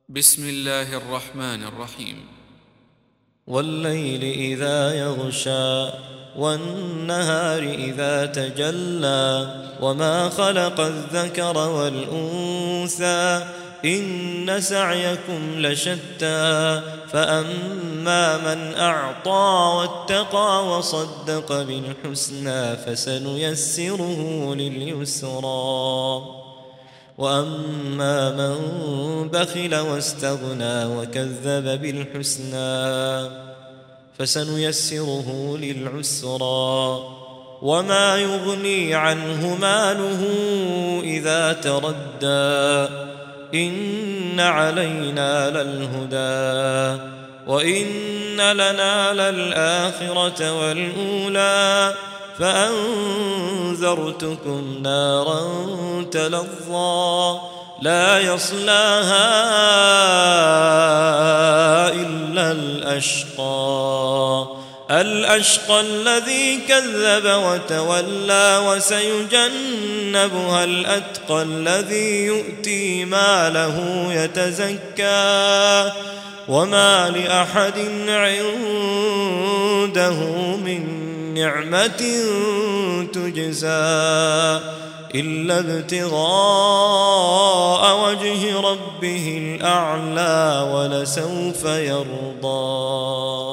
بسم الله الرحمن الرحيم. والليل إذا يغشى والنهار إذا تجلى وما خلق الذكر والأنثى إن سعيكم لشتى فأما من أعطى واتقى وصدق بالحسنى فسنيسره لليسرى وأما من بخل واستغنى وكذب بالحسنى فسنيسره للعسرى وما يغني عنه ماله إذا تردى إن علينا للهدى وإن لنا للآخرة والأولى فأنذرتكم نارا تلظى لا يصلاها إلا الأشقى الذي كذب وتولى وسيجنبها الأتقى الذي يؤتي ماله يتزكى وما لأحد عنده من نعمة تجزى إلا ابتغاء وجه ربه الأعلى ولسوف يرضى.